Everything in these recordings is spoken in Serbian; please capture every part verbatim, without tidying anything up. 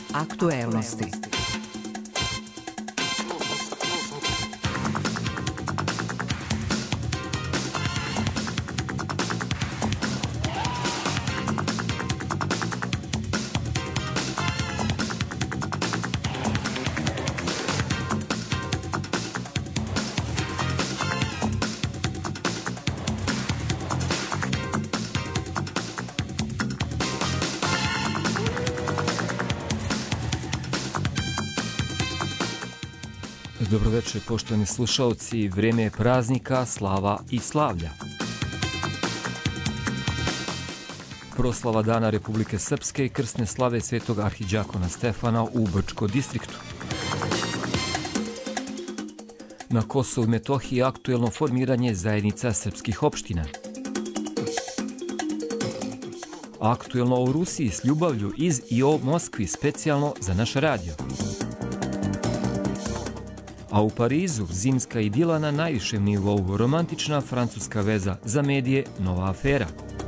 Aktuelnosti. Dobroveče, poštovani slušalci, vrijeme je praznika, slava i slavlja. Proslava Dana Republike Srpske i krsne slave Svetog arhidžakona Stefana u Brčko distriktu. Na Kosovu i Metohiji aktuelno formiranje zajednica srpskih opština. Aktuelno u Rusiji s ljubavlju iz i o Moskvi specijalno za naš radio. A u Parizu zimska idila na najvišem nivou, romantična francuska veza, za medije nova afera.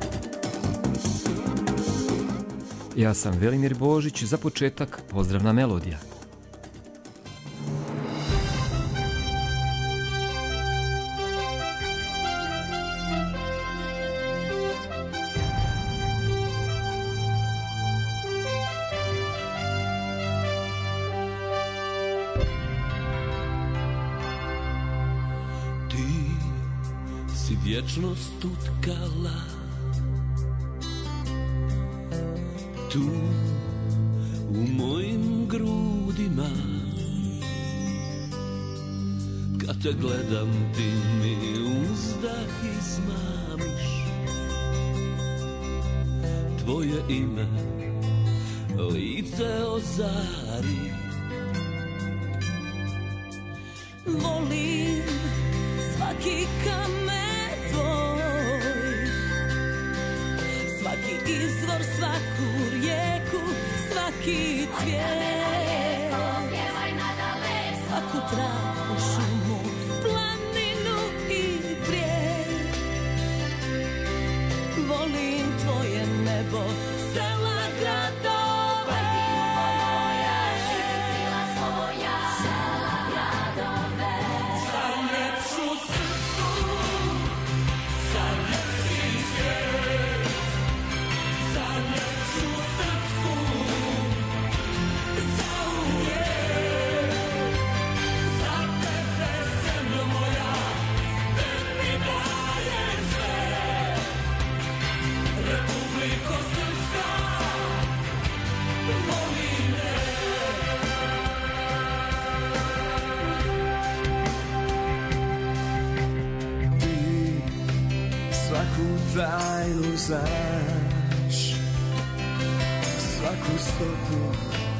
Ja sam Velimir Božić, za početak pozdravna melodija. Vječnost utkala tu u mojim grudima. Kad te gledam ti mi uzdah izmamiš. Tvoje ime lice ozari. Volim svaki kamen, svaki izvor, svaku rijeku, svaki cvijet, svaku travu, šumu, planinu i brijeg. Volim tvoje nebo, sela, gradove. Tajnu znaš, svaku stopu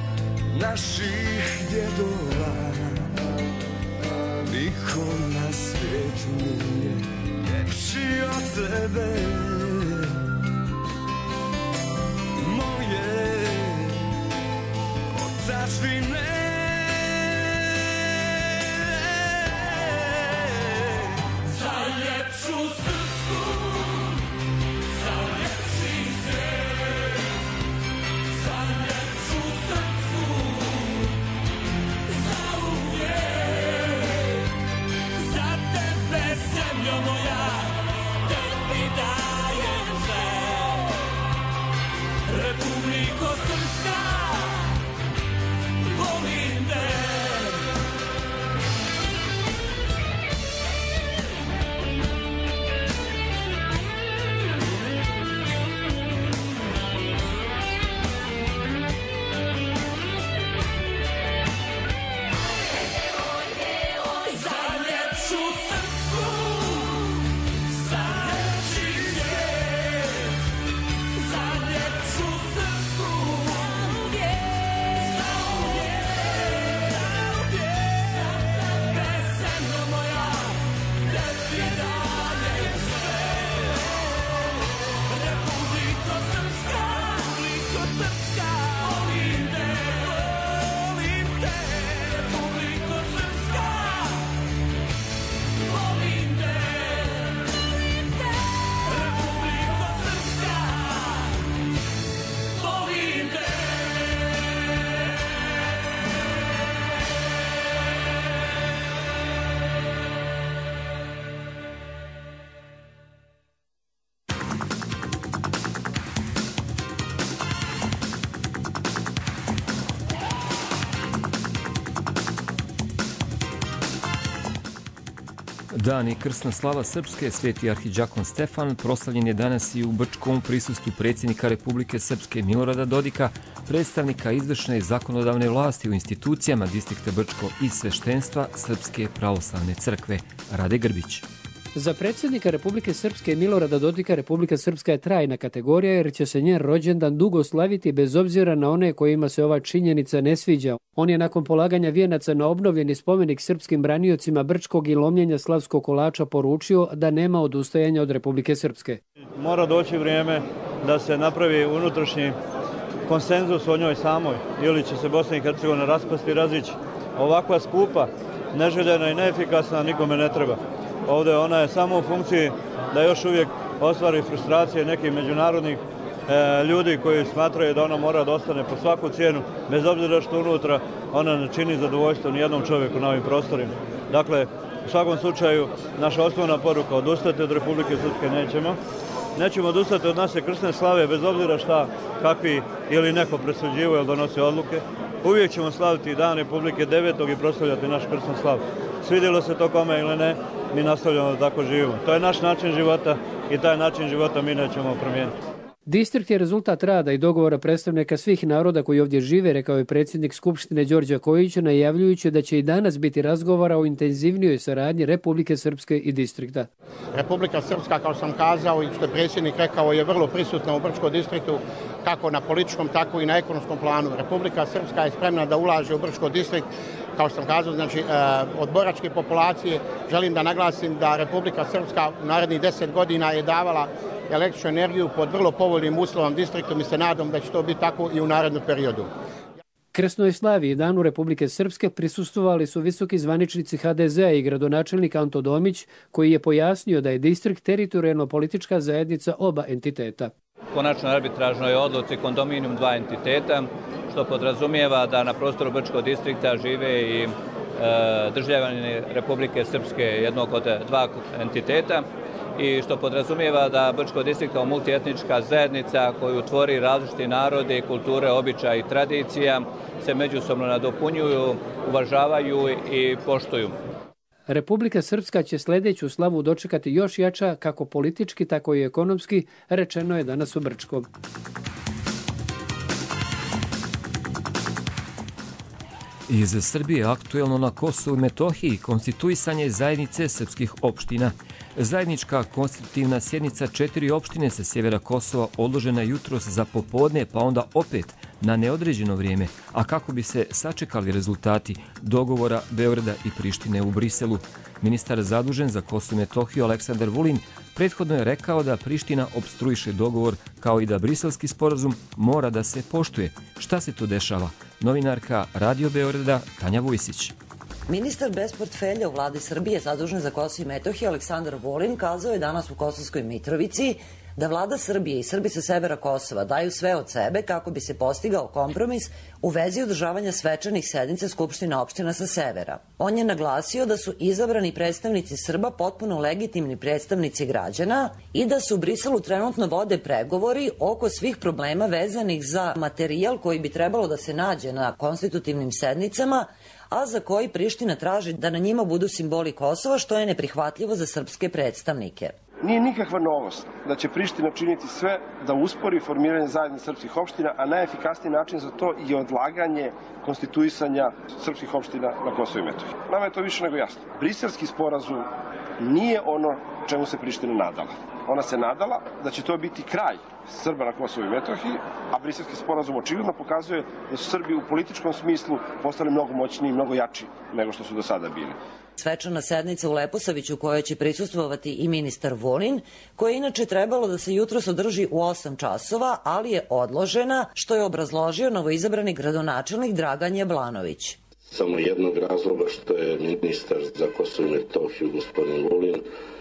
naših djedova. Niko na svijetu nije ljepši od tebe. Moje otačbine, za ljepšu srpsku, moja, tebi dajem. Dan i krsna slava Srpske, Sveti arhidžakon Stefan, proslavljen je danas i u Brčkom u prisustvu predsjednika Republike Srpske Milorada Dodika, predstavnika izvršne i zakonodavne vlasti u institucijama distrikta Brčko i sveštenstva Srpske pravoslavne crkve. Rade Grbić. Za predsjednika Republike Srpske Milorada Dodika Republika Srpska je trajna kategorija jer će se njen rođendan dugo slaviti bez obzira na one kojima se ova činjenica ne sviđa. On je nakon polaganja vijenaca na obnovljeni spomenik srpskim braniocima Brčkog i lomljenja slavskog kolača poručio da nema odustajanja od Republike Srpske. Mora doći vrijeme da se napravi unutrašnji konsenzus o njoj samoj ili će se Bosna i Hercegovina raspasti i razići. Ovakva skupa, neželjena i neefikasna nikome ne treba. Ovdje ona je samo u funkciji da još uvijek ostvari frustracije nekih međunarodnih e, ljudi koji smatraju da ona mora da ostane po svaku cijenu, bez obzira što unutra ona ne čini zadovoljstvo nijednom čovjeku na ovim prostorima. Dakle, u svakom slučaju, naša osnovna poruka, odustati od Republike Srpske nećemo. Nećemo odustati od naše krsne slave, bez obzira šta, kakvi ili neko presuđivo ili donosi odluke. Uvijek ćemo slaviti Dan Republike devetog i proslavljati naš krsnu slavu. Svidjelo se to kome ili ne, mi nastavljamo da tako živimo. To je naš način života i taj način života mi nećemo promijeniti. Distrikt je rezultat rada i dogovora predstavnika svih naroda koji ovdje žive, rekao je predsjednik Skupštine Đorđe Kojić, najavljujući da će i danas biti razgovora o intenzivnijoj saradnji Republike Srpske i distrikta. Republika Srpska, kao sam kazao i što je predsjednik rekao, je vrlo prisutna u Brčkom distriktu, kako na političkom, tako i na ekonomskom planu. Republika Srpska je spremna da ulaže u Brčko distrikt, kao što sam kazao, znači od boračke populacije. Želim da naglasim da Republika Srpska u narednih deset godina je davala električnu energiju pod vrlo povoljnim uslovom distriktom i se nadam da će to biti tako i u narednom periodu. Krsnoj slavi i Danu Republike Srpske prisustvovali su visoki zvaničnici ha de zea i gradonačelnik Anto Domić, koji je pojasnio da je distrikt teritorijalno politička zajednica oba entiteta. Konačno arbitražnoj odluci kondominijum dva entiteta, što podrazumijeva da na prostoru Brčkog distrikta žive i e, državljani Republike Srpske, jednog od dva entiteta, i što podrazumijeva da Brčko distrikt kao multietnička zajednica koju tvori različiti narodi, kulture, običaja i tradicija se međusobno nadopunjuju, uvažavaju i poštuju. Republika Srpska će sljedeću slavu dočekati još jača, kako politički, tako i ekonomski, rečeno je danas u Brčkom. Iz Srbije aktuelno na Kosovu i Metohiji konstituisanje zajednice srpskih opština. Zajednička konstitutivna sjednica četiri opštine sa sjevera Kosova odložena jutros za popodne, pa onda opet na neodređeno vrijeme, a kako bi se sačekali rezultati dogovora Beograda i Prištine u Briselu. Ministar zadužen za Kosovo i Metohiju Aleksandar Vulin prethodno je rekao da Priština opstruiše dogovor, kao i da briselski sporazum mora da se poštuje. Šta se tu dešava? Novinarka Radio Beograda Tanja Vujsić. Ministar bez portfelja u vladi Srbije zadužen za Kosovo i Metohiju Aleksandar Vulin kazao je danas u Kosovskoj Mitrovici da vlada Srbije i Srbi sa severa Kosova daju sve od sebe kako bi se postigao kompromis u vezi održavanja svečanih sednica Skupština opština sa severa. On je naglasio da su izabrani predstavnici Srba potpuno legitimni predstavnici građana i da se u Briselu trenutno vode pregovori oko svih problema vezanih za materijal koji bi trebalo da se nađe na konstitutivnim sednicama, a za koji Priština traži da na njima budu simboli Kosova, što je neprihvatljivo za srpske predstavnike. Nije nikakva novost da će Priština činiti sve da uspori formiranje zajednice srpskih opština, a najefikasniji način za to je odlaganje konstituisanja srpskih opština na Kosovu i Metohiji. Nama je to više nego jasno. Briselski sporazum nije ono čemu se Priština nadala. Ona se nadala da će to biti kraj Srba na Kosovu i Metohiji, a briselski sporazum očigledno pokazuje da su Srbi u političkom smislu postali mnogo moćniji i mnogo jači nego što su do sada bili. Svečana sednica u Leposaviću, u kojoj će prisustvovati i ministar Vulin, koja je inače trebalo da se jutros održi u osam časova, ali je odložena, što je obrazložio novoizabrani gradonačelnik Dragan Jablanović. Samo jednog razloga što je ministar za Kosovo i Metohiju, gospodin Vulin,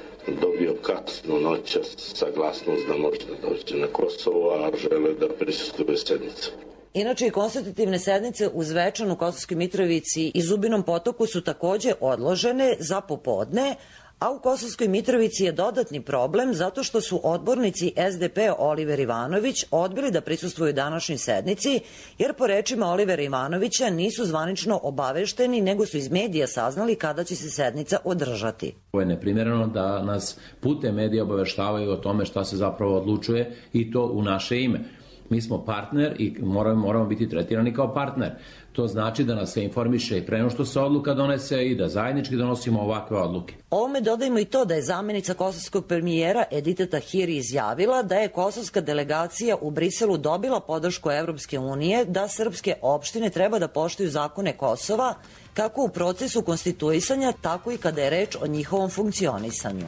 dobio kasno noćas saglasnost da može da dođe na Kosovo, a žele da prisustvuje sednicu. Inače, i konstitutivne sednice u Zvečanu, Kosovskoj Mitrovici i Zubinom Potoku su također odložene za popodne, A u Kosovskoj Mitrovici je dodatni problem zato što su odbornici S D P Oliver Ivanović odbili da prisustvuju današnjoj sednici, jer po rečima Olivera Ivanovića nisu zvanično obavešteni, nego su iz medija saznali kada će se sednica održati. Ovo je neprimjereno da nas putem medija obaveštavaju o tome šta se zapravo odlučuje i to u naše ime. Mi smo partner i moramo, moramo biti tretirani kao partner. To znači da nas se informiše i pre nego što se odluka donese i da zajednički donosimo ovakve odluke. Ovome dodajmo i to da je zamenica kosovskog premijera Edita Tahiri izjavila da je kosovska delegacija u Briselu dobila podršku Evropske unije da srpske opštine treba da poštuju zakone Kosova, kako u procesu konstituisanja, tako i kada je reč o njihovom funkcionisanju.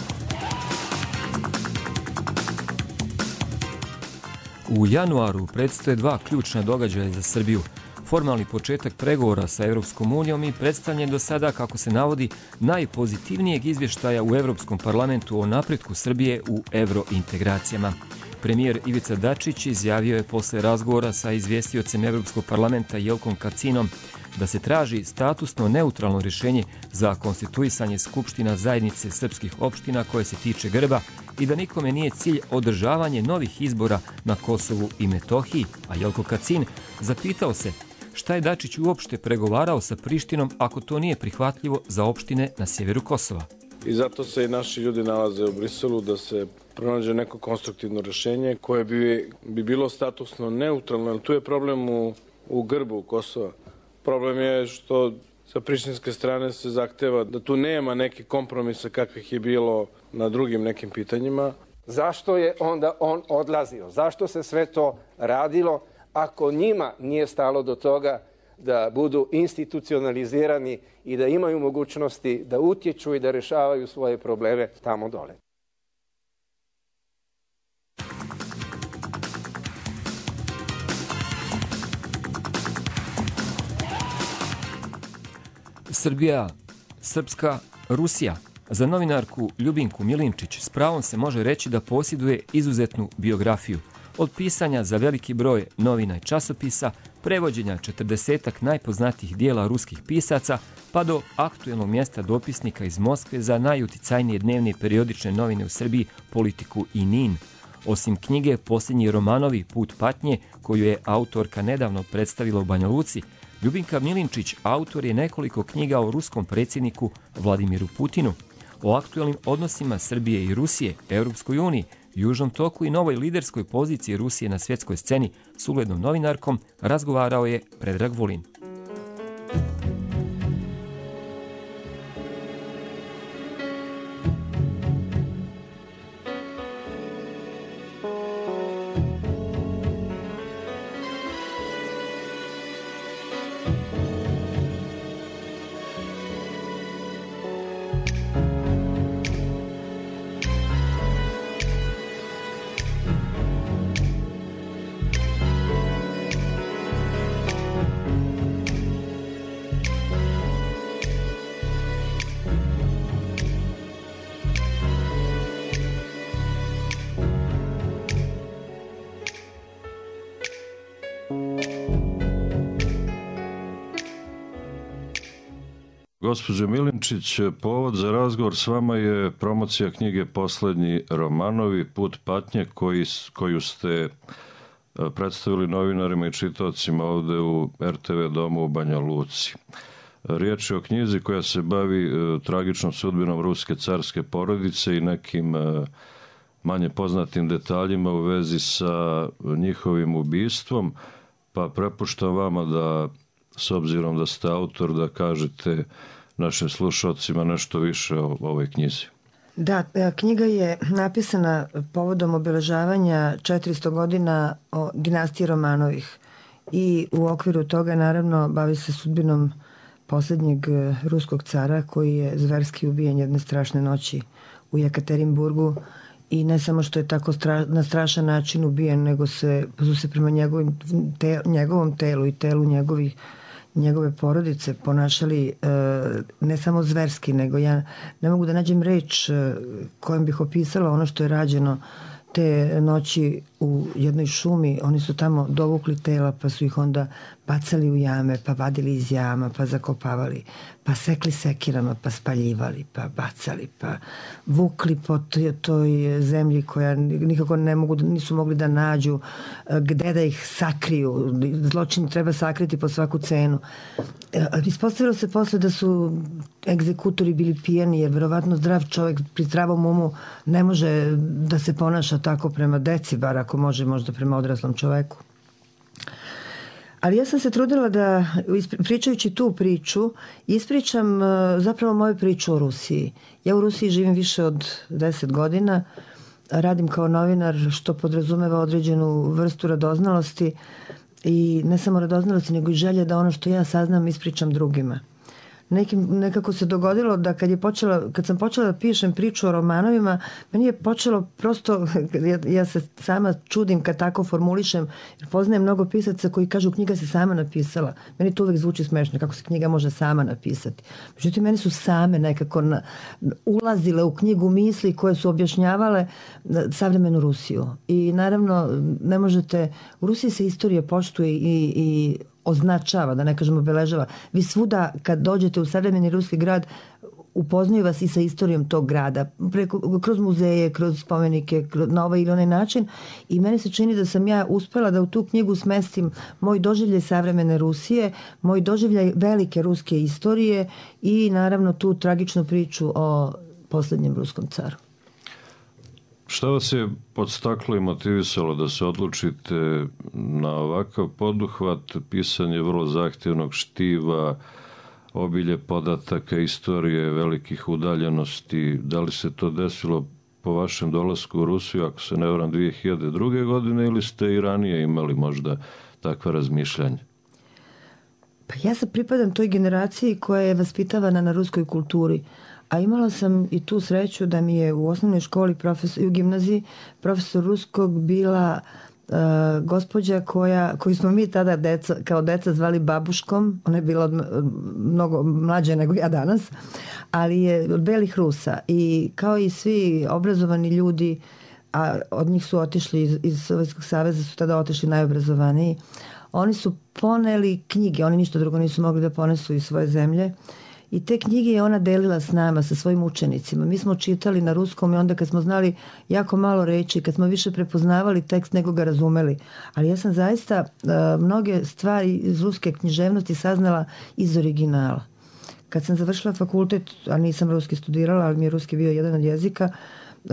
U januaru predstoje dva ključna događaja za Srbiju. Formalni početak pregovora sa Evropskom unijom i predstavljen do sada, kako se navodi, najpozitivnijeg izvještaja u Evropskom parlamentu o napretku Srbije u evrointegracijama. Premijer Ivica Dačić izjavio je posle razgovora sa izvjestiocem Evropskog parlamenta Jelkom Kacinom da se traži statusno neutralno rješenje za konstituisanje Skupština zajednice srpskih opština koje se tiče grba i da nikome nije cilj održavanje novih izbora na Kosovu i Metohiji, a Jelko Kacin zapitao se šta je Dačić uopšte pregovarao sa Prištinom ako to nije prihvatljivo za opštine na sjeveru Kosova. I zato se i naši ljudi nalaze u Briselu da se pronađe neko konstruktivno rješenje koje bi, bi bilo statusno neutralno, ali tu je problem u, u grbu Kosova. Problem je što sa prištinske strane se zahteva da tu nema nekih kompromisa kakvih je bilo na drugim nekim pitanjima. Zašto je onda on odlazio? Zašto se sve to radilo ako njima nije stalo do toga da budu institucionalizirani i da imaju mogućnosti da utječu i da rešavaju svoje probleme tamo dole? Srbija, Srpska, Rusija. Za novinarku Ljubinku Milinčić s pravom se može reći da posjeduje izuzetnu biografiju. Od pisanja za veliki broj novina i časopisa, prevođenja četrdesetak najpoznatijih dijela ruskih pisaca, pa do aktuelnog mjesta dopisnika iz Moskve za najuticajnije dnevne i periodične novine u Srbiji, Politiku i Nin. Osim knjige Posljednji romanovi, Put patnje, koju je autorka nedavno predstavila u Banja Luci, Ljubinka Milinčić autor je nekoliko knjiga o ruskom predsjedniku Vladimiru Putinu, o aktuelnim odnosima Srbije i Rusije, Europskoj uniji, Južnom toku i novoj liderskoj poziciji Rusije na svjetskoj sceni s uglednom novinarkom razgovarao je Predrag Vulin. Gospođo Milinčić, povod za razgovor s vama je promocija knjige Posljednji romanovi, Put patnje, koji, koju ste predstavili novinarima i čitaocima ovde u R T V domu u Banja Luci. Riječ je o knjizi koja se bavi tragičnom sudbinom ruske carske porodice i nekim manje poznatim detaljima u vezi sa njihovim ubistvom, pa prepuštam vama da, s obzirom da ste autor, da kažete našim slušalcima nešto više o ovoj knjizi. Da, knjiga je napisana povodom obeležavanja četiristo godina o dinastiji Romanovih i u okviru toga naravno bavi se sudbinom posljednjeg ruskog cara koji je zverski ubijen jedne strašne noći u Jekaterinburgu i ne samo što je tako stra, na strašan način ubijen, nego se, su se prema njegovim, te, njegovom telu i telu njegovih njegove porodice ponašali e, ne samo zverski, nego ja ne mogu da nađem reč e, kojom bih opisala ono što je rađeno te noći u jednoj šumi. Oni su tamo dovukli tela pa su ih onda bacali u jame, pa vadili iz jama, pa zakopavali, pa sekli sekirama, pa spaljivali, pa bacali, pa vukli po toj, toj zemlji koja nikako ne mogu, nisu mogli da nađu gde da ih sakriju. Zločin treba sakriti po svaku cenu. Ispostavilo se posle da su egzekutori bili pijani, jer verovatno zdrav čovjek pri zdravom umu ne može da se ponaša tako prema deci, bar ako može možda prema odraslom čoveku. Ali ja sam se trudila da, pričajući tu priču, ispričam zapravo moju priču o Rusiji. Ja u Rusiji živim više od deset godina, radim kao novinar, što podrazumeva određenu vrstu radoznalosti i ne samo radoznalosti, nego i želje da ono što ja saznam ispričam drugima. Nekim, nekako se dogodilo da kad, je počela, kad sam počela da pišem priču o romanovima, meni je počelo prosto, ja, ja se sama čudim kad tako formulišem, jer poznajem mnogo pisaca koji kažu knjiga se sama napisala. Meni to uvek zvuči smešno, kako se knjiga može sama napisati. Međutim, meni su same nekako na, ulazile u knjigu misli koje su objašnjavale savremenu Rusiju. I naravno, ne možete, u Rusiji se istorija poštuje i, i označava, da ne kažemo obeležava. Vi svuda kad dođete u savremeni ruski grad upoznaju vas i sa istorijom tog grada, preko, kroz muzeje, kroz spomenike, kroz, na ovaj ili onaj način, i meni se čini da sam ja uspela da u tu knjigu smestim moj doživljaj savremene Rusije, moj doživljaj velike ruske istorije i naravno tu tragičnu priču o poslednjem ruskom caru. Šta vas je podstaklo i motivisalo da se odlučite na ovakav poduhvat, pisanje vrlo zahtjevnog štiva, obilje podataka, istorije velikih udaljenosti? Da li se to desilo po vašem dolasku u Rusiju, ako se ne varam, dvije hiljade druge. godine ili ste i ranije imali možda takva razmišljanja? Pa ja se pripadam toj generaciji koja je vaspitavana na ruskoj kulturi. A imala sam i tu sreću da mi je u osnovnoj školi profesor, i u gimnaziji profesor ruskog bila uh, gospođa koja, koju smo mi tada deca, kao deca zvali babuškom. Ona je bila od, od, mnogo mlađa nego ja danas, ali je od belih Rusa. I kao i svi obrazovani ljudi, a od njih su otišli iz, iz Sovjetskog saveza, su tada otišli najobrazovaniji, oni su poneli knjige, oni ništa drugo nisu mogli da ponesu iz svoje zemlje. I te knjige je ona delila s nama, sa svojim učenicima. Mi smo čitali na ruskom i onda kad smo znali jako malo reči, kad smo više prepoznavali tekst nego ga razumeli. Ali ja sam zaista uh, mnoge stvari iz ruske književnosti saznala iz originala. Kad sam završila fakultet, a nisam ruski studirala, ali mi je ruski bio jedan od jezika, uh,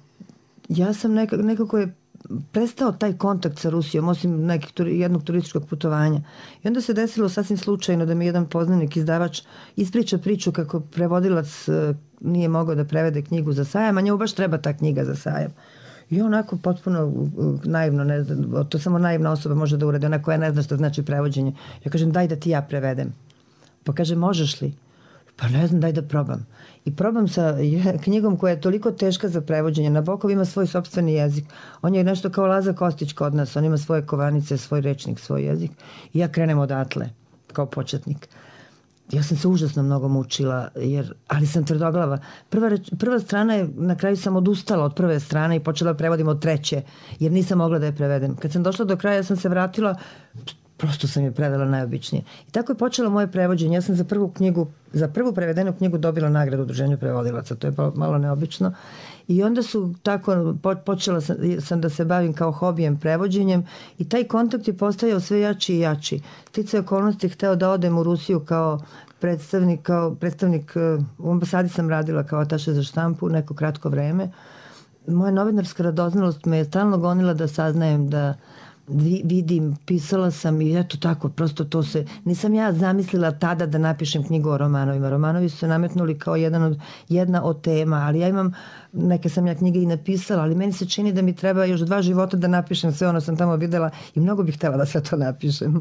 ja sam nekako, nekako je prestao taj kontakt sa Rusijom, osim nekih, jednog turističkog putovanja. I onda se desilo sasvim slučajno da mi jedan poznanik, izdavač, ispriča priču kako prevodilac nije mogao da prevede knjigu za sajam, a njemu baš treba ta knjiga za sajam. I onako potpuno naivno, ne znam, to samo naivna osoba može da uradi, ona koja ne zna što znači prevođenje. Ja kažem, daj da ti ja prevedem. Pa kaže, možeš li? Pa ne znam, daj da probam. I probam sa knjigom koja je toliko teška za prevođenje. Nabokov ima svoj sopstveni jezik. On je nešto kao Laza Kostić kod nas. On ima svoje kovanice, svoj rečnik, svoj jezik. I ja krenem odatle, kao početnik. Ja sam se užasno mnogo mučila, jer, ali sam tvrdoglava. Prva, reč, prva strana je, na kraju sam odustala od prve strane i počela da prevodim od treće, jer nisam mogla da je prevedem. Kad sam došla do kraja, sam se vratila, prosto sam je prevela najobičnije. I tako je počelo moje prevođenje. Ja sam za prvu knjigu, za prvu prevedenu knjigu dobila nagradu u Udruženju prevodilaca. To je malo neobično. I onda su tako, počela sam, sam da se bavim kao hobijem prevođenjem i taj kontakt je postajao sve jači i jači. Sticaj okolnosti hteo da odem u Rusiju kao predstavnik, kao predstavnik, u ambasadi sam radila kao ataše za štampu neko kratko vreme. Moja novinarska radoznalost me je stalno gonila da saznajem, da vidim, pisala sam i eto tako, prosto to se, nisam ja zamislila tada da napišem knjigu o romanovima. Romanovi su se nametnuli kao jedan od, jedna od tema, ali ja imam, neke sam ja knjige i napisala, ali meni se čini da mi treba još dva života da napišem sve ono sam tamo videla i mnogo bih htjela da sve to napišem.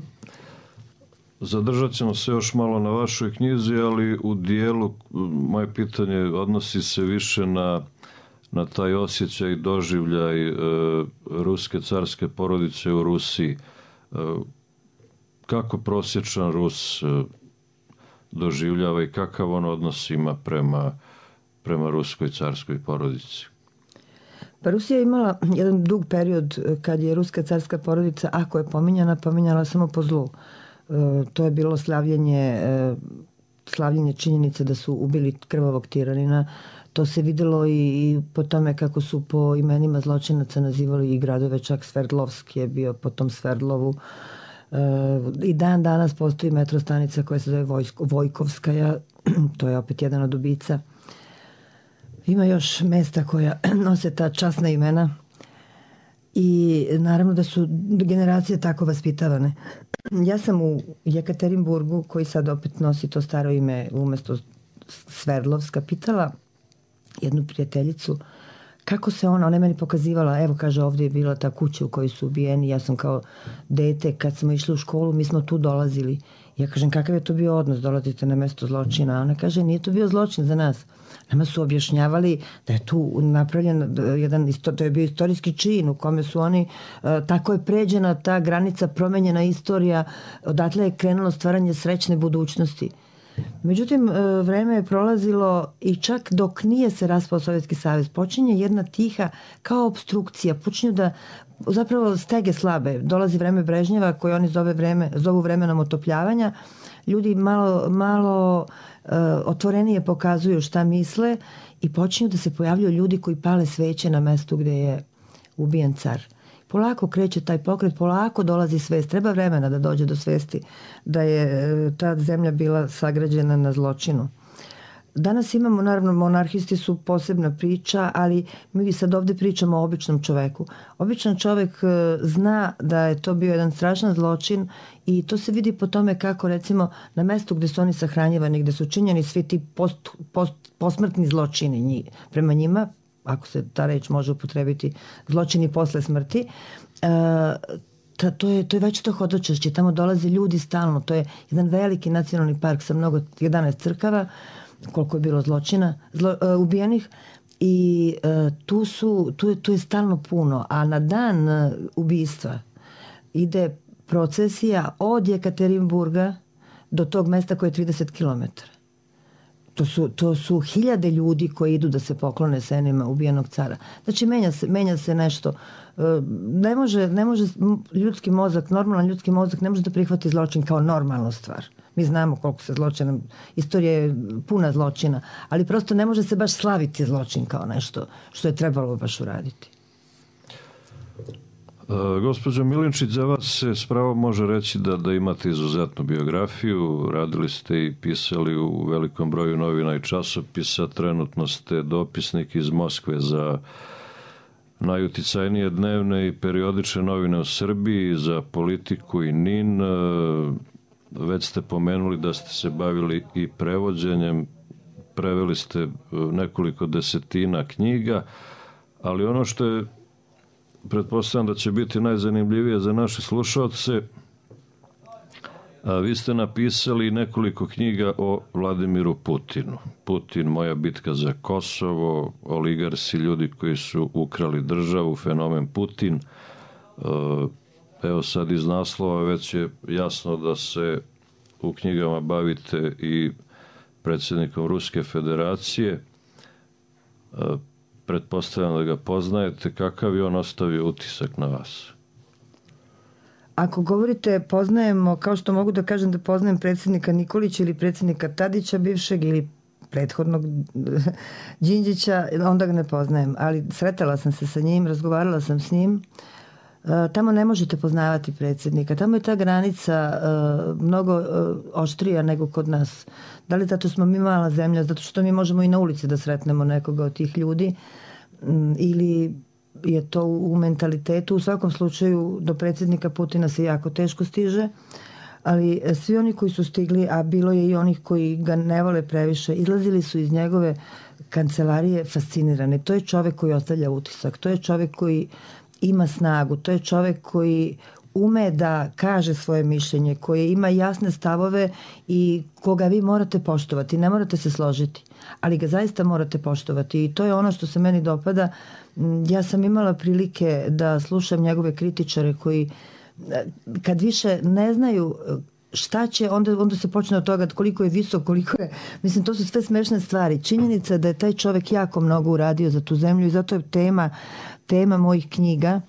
Zadržat ćemo se još malo na vašoj knjizi, ali u dijelu moje pitanje odnosi se više na na taj osjećaj i doživljaj e, ruske carske porodice u Rusiji. E, kako prosječan Rus e, doživljava i kakav on odnos ima prema, prema ruskoj carskoj porodici? Pa Rusija je imala jedan dug period kad je ruska carska porodica, ako je pominjana, pominjala samo po zlu. to je bilo slavljenje, slavljenje činjenice da su ubili krvavog tiranina. To se videlo i po tome kako su po imenima zločinaca nazivali i gradove, čak Sverdlovski je bio po tom Sverdlovu. I dan danas postoji metro stanica koja se zove Vojsko, Vojkovskaja, to je opet jedan od ubica. Ima još mesta koja nose ta časna imena i naravno da su generacije tako vaspitavane. Ja sam u Jekaterinburgu, koji sad opet nosi to staro ime umesto Sverdlovska, pitala jednu prijateljicu kako se ona, ona je meni pokazivala, evo kaže, ovdje je bila ta kuća u kojoj su ubijeni, ja sam kao dete, kad smo išli u školu, mi smo tu dolazili. Ja kažem, kakav je to bio odnos, dolazite na mesto zločina? Ona kaže, nije to bio zločin za nas. Nama su objašnjavali da je tu napravljen jedan, to je bio istorijski čin u kome su oni, tako je pređena ta granica, promenjena istorija, odatle je krenulo stvaranje srećne budućnosti. Međutim, vreme je prolazilo i čak dok nije se raspao Sovjetski savez, počinje jedna tiha kao obstrukcija, počinju da zapravo stege slabe, dolazi vreme Brežnjeva koje oni zove vreme, zovu vremenom otopljavanja, ljudi malo, malo uh, otvorenije pokazuju šta misle i počinju da se pojavljuju ljudi koji pale sveće na mestu gde je ubijen car. Polako kreće taj pokret, polako dolazi svest. Treba vremena da dođe do svesti da je ta zemlja bila sagrađena na zločinu. Danas imamo, naravno, monarhisti su posebna priča, ali mi sad ovdje pričamo o običnom čoveku. Običan čovek zna da je to bio jedan strašan zločin i to se vidi po tome kako, recimo, na mestu gde su oni sahranjivani, gde su činjeni svi ti post, post, posmrtni zločini njih, prema njima, ako se ta reč može upotrebiti, zločini posle smrti, uh, ta, to, je, to je već to hodočašće, tamo dolaze ljudi stalno, to je jedan veliki nacionalni park sa mnogo, jedanaest crkava, koliko je bilo zločina, zlo, uh, ubijenih i uh, tu, su, tu, je, tu je stalno puno, a na dan uh, ubistva ide procesija od Jekaterinburga do tog mesta koje je trideset kilometara. To su, to su hiljade ljudi koji idu da se poklone senima ubijenog cara. Znači, menja se, menja se nešto. Ne može, ne može ljudski mozak, normalan ljudski mozak ne može da prihvati zločin kao normalnu stvar. Mi znamo koliko se zločina, istorija je puna zločina, ali prosto ne može se baš slaviti zločin kao nešto što je trebalo baš uraditi. E, gospođo Milinčić, za vas se spravo može reći da, da imate izuzetnu biografiju, radili ste i pisali u velikom broju novina i časopisa, trenutno ste dopisnik iz Moskve za najuticajnije dnevne i periodične novine u Srbiji, za Politiku i N I N, već ste pomenuli da ste se bavili i prevođenjem, preveli ste nekoliko desetina knjiga, ali ono što je, pretpostavljam da će biti najzanimljivije za naše slušalce, a vi ste napisali nekoliko knjiga o Vladimiru Putinu. Putin, moja bitka za Kosovo, oligarsi, ljudi koji su ukrali državu, fenomen Putin. Evo sad iz naslova već je jasno da se u knjigama bavite i predsjednikom Ruske federacije. Pretpostavljam da ga poznajete. Kakav je on ostavio utisak na vas? Ako govorite poznajemo, kao što mogu da kažem da poznajem predsjednika Nikolića ili predsjednika Tadića bivšeg ili prethodnog Đinđića, onda ga ne poznajem. Ali sretala sam se sa njim, razgovarala sam s njim. Tamo ne možete poznavati predsjednika. Tamo je ta granica uh, mnogo uh, oštrija nego kod nas. Da li zato smo mi mala zemlja, zato što mi možemo i na ulici da sretnemo nekoga od tih ljudi, um, ili je to u mentalitetu. U svakom slučaju do predsjednika Putina se jako teško stiže, ali svi oni koji su stigli, a bilo je i onih koji ga ne vole previše, izlazili su iz njegove kancelarije fascinirane. To je čovek koji ostavlja utisak. To je čovek koji ima snagu. To je čovek koji ume da kaže svoje mišljenje, koji ima jasne stavove i koga vi morate poštovati. Ne morate se složiti, ali ga zaista morate poštovati. I to je ono što se meni dopada. Ja sam imala prilike da slušam njegove kritičare koji kad više ne znaju šta će, onda, onda se počne od toga koliko je visok, koliko je... Mislim, to su sve smešne stvari. Činjenica je da je taj čovek jako mnogo uradio za tu zemlju i zato je tema, tema mojih knjiga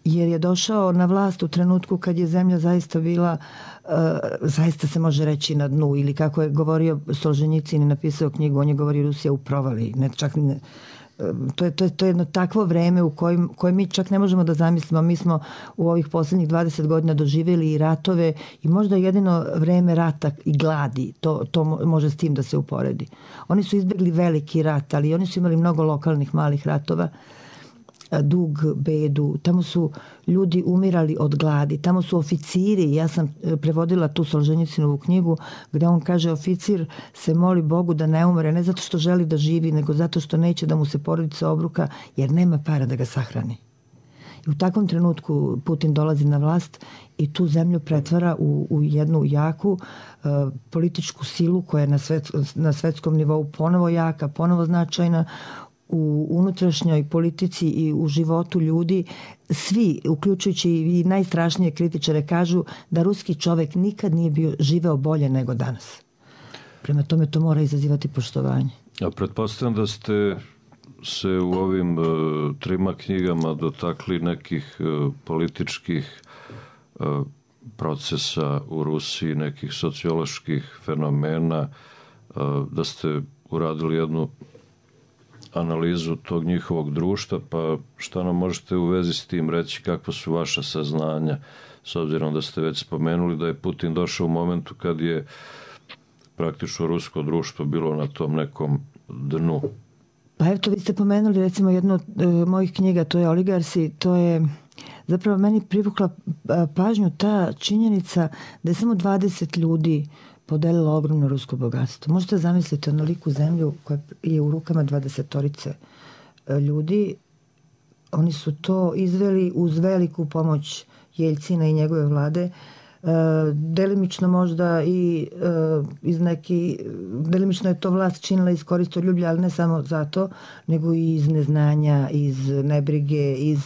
jer je došao na vlast u trenutku kad je zemlja zaista bila, uh, zaista se može reći na dnu, ili kako je govorio Solženjicin i napisao knjigu, on je govorio Rusija u provali, ne, čak ne, To je, to, je, to je jedno takvo vreme u kojem, koje mi čak ne možemo da zamislimo. Mi smo u ovih posljednjih dvadeset godina doživjeli i ratove i možda jedino vreme rata i gladi, to, to može s tim da se uporedi. Oni su izbjegli veliki rat, ali oni su imali mnogo lokalnih malih ratova, dug, bedu, tamo su ljudi umirali od gladi, tamo su oficiri, ja sam prevodila tu Solženjicinovu knjigu gdje on kaže oficir se moli Bogu da ne umre, ne zato što želi da živi, nego zato što neće da mu se porodica obruka jer nema para da ga sahrani. I u takvom trenutku Putin dolazi na vlast i tu zemlju pretvara u, u jednu jaku uh, političku silu koja je na, svet, na svetskom nivou ponovo jaka, ponovo značajna, u unutrašnjoj politici i u životu ljudi. Svi, uključujući i najstrašnije kritičare, kažu da ruski čovjek nikad nije bio živeo bolje nego danas. Prema tome to mora izazivati poštovanje. A pretpostavljam da ste se u ovim uh, trima knjigama dotakli nekih uh, političkih uh, procesa u Rusiji, nekih socioloških fenomena, uh, da ste uradili jednu analizu tog njihovog društva, pa šta nam možete u vezi s tim reći, kakva su vaša saznanja, s obzirom da ste već spomenuli da je Putin došao u momentu kad je praktično rusko društvo bilo na tom nekom dnu. Pa eto, vi ste pomenuli recimo jednu od e, mojih knjiga, to je Oligarsi, to je zapravo meni privukla pažnju ta činjenica da je samo dvadeset ljudi podelilo ogromno rusko bogatstvo. Možete zamisliti onoliku zemlju koja je u rukama dvadesetorice ljudi. Oni su to izveli uz veliku pomoć Jeljcina i njegove vlade. E, delimično možda i e, iz neki, delimično je to vlast činila iz koristoljublja, ali ne samo zato, nego i iz neznanja, iz nebrige, iz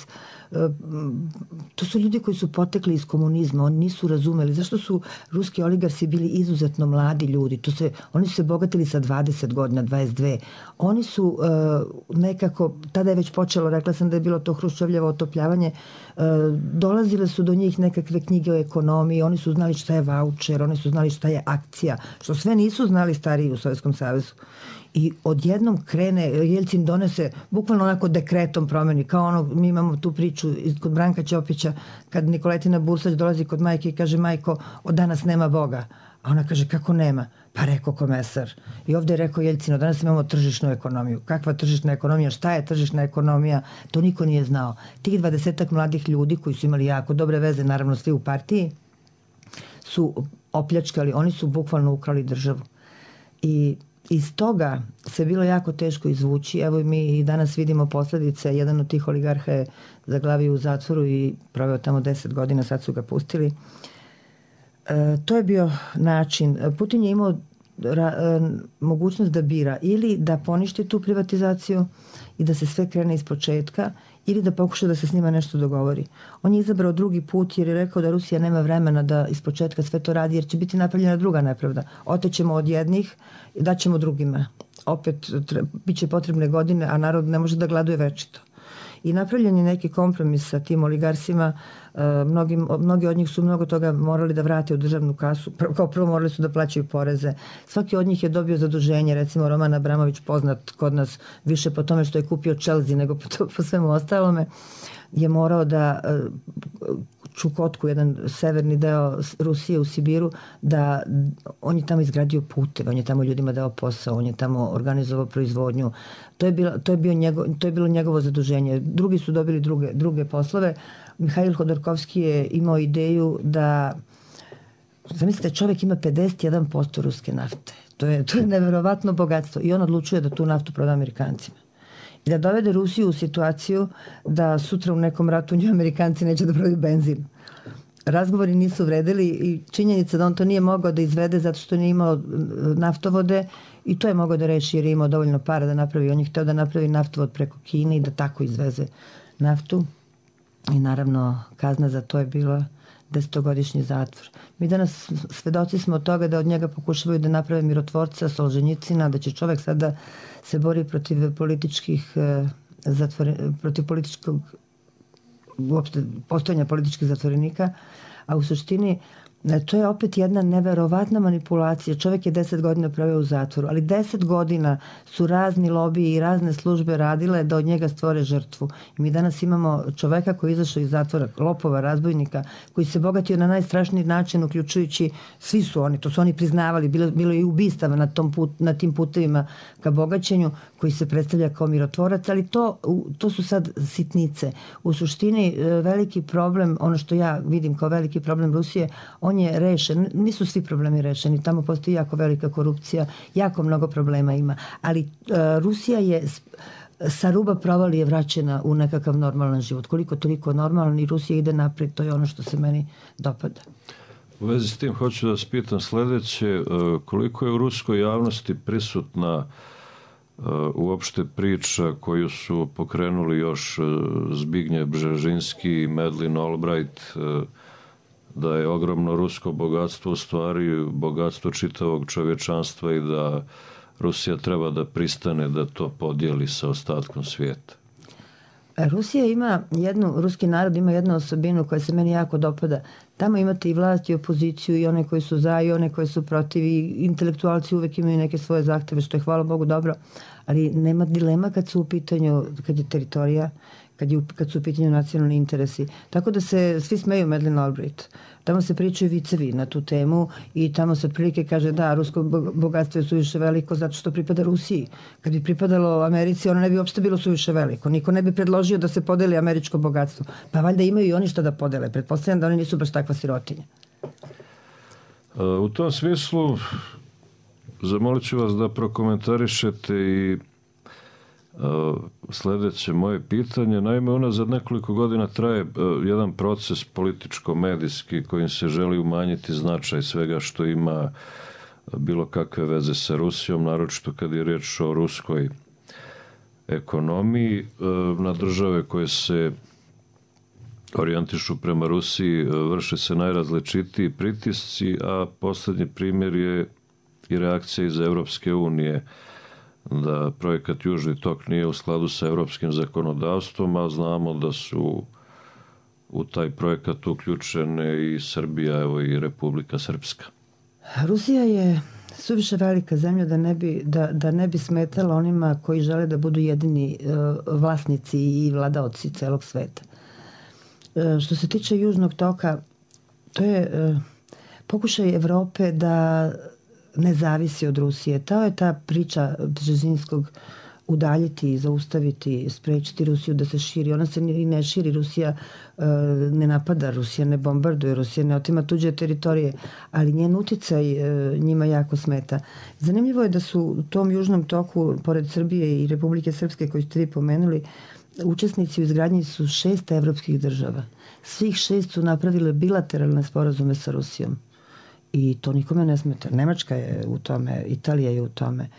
to su ljudi koji su potekli iz komunizma, oni nisu razumeli zašto su ruski oligarsi bili izuzetno mladi ljudi, to se, oni su se bogatili sa dvadeset godina, dvadeset dve. Oni su uh, nekako, tada je već počelo, rekla sam da je bilo to Hruščovljevo otopljavanje, uh, dolazile su do njih nekakve knjige o ekonomiji, oni su znali šta je vaučer, oni su znali šta je akcija, što sve nisu znali stariji u Sovjetskom savezu. I odjednom krene, Jeljcin donese bukvalno onako dekretom promeni, kao ono, mi imamo tu priču kod Branka Ćopića, kad Nikoletina Bursać dolazi kod majke i kaže, majko, od danas nema Boga. A ona kaže, kako nema? Pa rekao komesar. I ovdje je rekao Jeljcin, od danas imamo tržišnu ekonomiju. Kakva tržišna ekonomija? Šta je tržišna ekonomija? To niko nije znao. Tih dvadesetak mladih ljudi koji su imali jako dobre veze, naravno svi u partiji, su opljačkali, oni su bukvalno ukrali državu. I iz toga se bilo jako teško izvući. Evo mi i danas vidimo posljedice. Jedan od tih oligarha je zaglavio u zatvoru i proveo tamo deset godina, sad su ga pustili. E, to je bio način. Putin je imao ra, e, mogućnost da bira ili da poništi tu privatizaciju i da se sve krene iz početka, ili da pokuša da se s njima nešto dogovori. On je izabrao drugi put jer je rekao da Rusija nema vremena da iz početka sve to radi, jer će biti napravljena druga nepravda. Otećemo od jednih i daćemo drugima. Opet bit će potrebne godine, a narod ne može da gladuje večito. I napravljen je neki kompromis sa tim oligarsima. Mnogi, mnogi od njih su mnogo toga morali da vrate u državnu kasu. Kao prvo morali su da plaćaju poreze. Svaki od njih je dobio zaduženje. Recimo Roman Abramović, poznat kod nas više po tome što je kupio Chelsea nego po, to, po svemu ostalome, je morao da Čukotku, jedan severni deo Rusije u Sibiru, da on je tamo izgradio puteve, on je tamo ljudima dao posao, on je tamo organizovao proizvodnju. To je bilo, to je bio njego, to je bilo njegovo zaduženje. Drugi su dobili druge, druge poslove. Mihail Hodorkovski je imao ideju da, zamislite, čovjek ima pedeset jedan posto ruske nafte. To je, to je neverovatno bogatstvo i on odlučuje da tu naftu proda Amerikancima. I da dovede Rusiju u situaciju da sutra u nekom ratu nju Amerikanci neće da prodaju benzin. Razgovori nisu vredili i činjenica da on to nije mogao da izvede zato što nije imao naftovode i to je mogao da reši jer je imao dovoljno para da napravi. On je hteo da napravi naftovod preko Kine i da tako izveze naftu. I naravno kazna za to je bila desetogodišnji zatvor. Mi danas svedoci smo od toga da od njega pokušavaju da naprave mirotvorca Solženjicina, da će čovjek sada se bori protiv političkih zatvore, protiv političkog uopšte postojanja političkih zatvorenika, a u suštini to je opet jedna neverovatna manipulacija. Čovjek je deset godina proveo u zatvoru, ali deset godina su razni lobiji i razne službe radile da od njega stvore žrtvu. I mi danas imamo čoveka koji je izašao iz zatvora, lopova, razbojnika, koji se bogatio na najstrašniji način, uključujući, svi su oni, to su oni priznavali, bilo, bilo je i ubistava na, tom put, na tim putevima ka bogaćenju, koji se predstavlja kao mirotvorac, ali to, to su sad sitnice. U suštini veliki problem, ono što ja vidim kao veliki problem Rusije, on je rešen, nisu svi problemi rešeni, tamo postoji jako velika korupcija, jako mnogo problema ima, ali uh, Rusija je sa ruba provalije vraćena u nekakav normalan život, koliko toliko normalan, i Rusija ide naprijed, to je ono što se meni dopada. U vezi s tim hoću da vas pitam sledeće, koliko je u ruskoj javnosti prisutna uopšte priča koju su pokrenuli još Zbignjev Bžežinski i Madeleine Albright, da je ogromno rusko bogatstvo u stvari bogatstvo čitavog čovječanstva i da Rusija treba da pristane da to podijeli sa ostatkom svijeta? Rusija ima jednu, ruski narod ima jednu osobinu koja se meni jako dopada. Tamo imate i vlast i opoziciju, i one koji su za i one koji su protiv, i intelektualci uvek imaju neke svoje zahteve, što je hvala Bogu dobro, ali nema dilema kad su u pitanju, kad je teritorija, kad, je, kad su u pitanju nacionalni interesi. Tako da se svi smeju Madeleine Albright. Tamo se pričaju vicevi na tu temu i tamo se otprilike kaže da, rusko bogatstvo je suviše veliko zato što pripada Rusiji. Kad bi pripadalo Americi, ono ne bi uopšte bilo suviše veliko. Niko ne bi predložio da se podeli američko bogatstvo. Pa valjda imaju i oni što da podele. Pretpostavljam da oni nisu baš takva sirotinja. U tom smislu zamolit ću vas da prokomentarišete i sljedeće moje pitanje. Naime, ona za nekoliko godina traje jedan proces političko-medijski kojim se želi umanjiti značaj svega što ima bilo kakve veze sa Rusijom, naročito kad je riječ o ruskoj ekonomiji. Na države koje se orijentišu prema Rusiji vrše se najrazličitiji pritisci, a posljednji primjer je i reakcija iz Evropske unije da projekat Južni tok nije u skladu sa evropskim zakonodavstvom, a znamo da su u taj projekat uključene i Srbija, evo i Republika Srpska. Rusija je suviše velika zemlja da ne bi, da, da ne bi smetala onima koji žele da budu jedini uh, vlasnici i vladaoci celog sveta. Uh, što se tiče Južnog toka, to je uh, pokušaj Evrope da ne zavisi od Rusije. To je ta priča Bžežinskog, udaljiti, zaustaviti, sprečiti Rusiju da se širi. Ona se i ne širi, Rusija e, ne napada, Rusija ne bombarduje, Rusija ne otima tuđe teritorije, ali njen uticaj e, njima jako smeta. Zanimljivo je da su u tom Južnom toku, pored Srbije i Republike Srpske, koju ste vi pomenuli, učesnici u izgradnji su šest evropskih država. Svih šest su napravile bilateralne sporazume sa Rusijom. I to nikome ne smeta. Nemačka je u tome, Italija je u tome.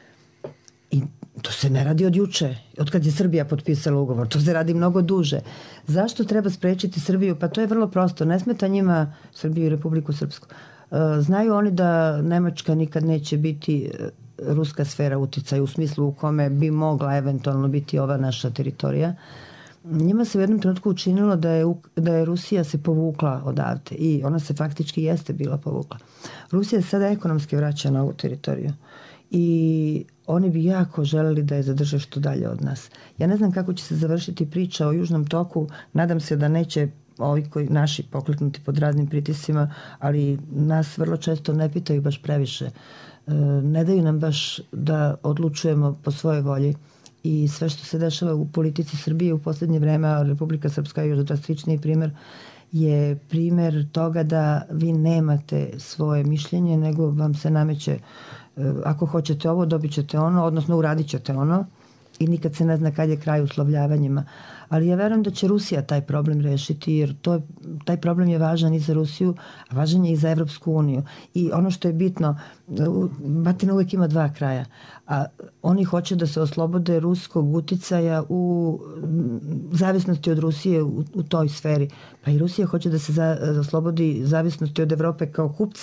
I to se ne radi od juče, od kad je Srbija potpisala ugovor. To se radi mnogo duže. Zašto treba sprečiti Srbiju? Pa to je vrlo prosto. Ne smeta njima Srbiju i Republiku Srpsku. Znaju oni da Nemačka nikad neće biti ruska sfera uticaja u smislu u kome bi mogla eventualno biti ova naša teritorija. Njima se u jednom trenutku učinilo da je, da je Rusija se povukla odavde i ona se faktički jeste bila povukla. Rusija se sada ekonomski vraća na ovu teritoriju i oni bi jako želeli da je zadrže što dalje od nas. Ja ne znam kako će se završiti priča o Južnom toku, nadam se da neće ovi koji naši pokliknuti pod raznim pritiscima, ali nas vrlo često ne pitaju baš previše. Ne daju nam baš da odlučujemo po svojoj volji. I sve što se dešava u politici Srbije u posljednje vreme, a Republika Srpska je još drastičniji primjer, je primjer toga da vi nemate svoje mišljenje, nego vam se nameće ako hoćete ovo, dobit ćete ono, odnosno uradit ćete ono i nikad se ne zna kad je kraj uslovljavanjima. Ali ja verujem da će Rusija taj problem rešiti, jer to, taj problem je važan i za Rusiju, a važan je i za Evropsku uniju. I ono što je bitno, batina uvek ima dva kraja, a oni hoće da se oslobode ruskog uticaja u zavisnosti od Rusije u, u toj sferi. Pa i Rusija hoće da se za, oslobodi zavisnosti od Evrope kao kupca